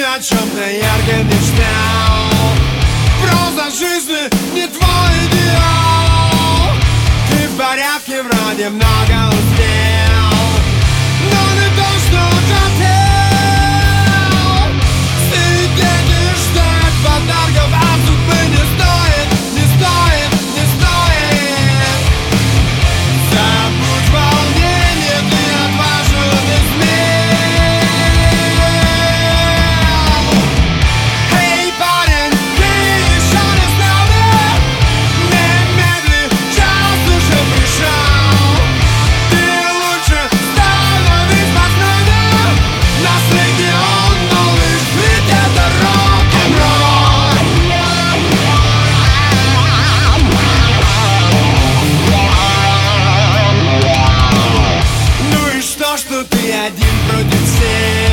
о чем-то ярко мечтал. Проза жизни не твой идеал. Ты в порядке, вроде много успел, но не то, что хотел. Сидеть и ждать подарков от судьбы не стоит, не стоит, не стоит. Забудь волнение, ты отважен и смел. Эй, парень, ты еще не с нами? Не медли, час уже пришел. Ты лучше становись спортсменом. Нас регион, но лишь ведь это рок-н-ролл. Ну и что ты один против всех?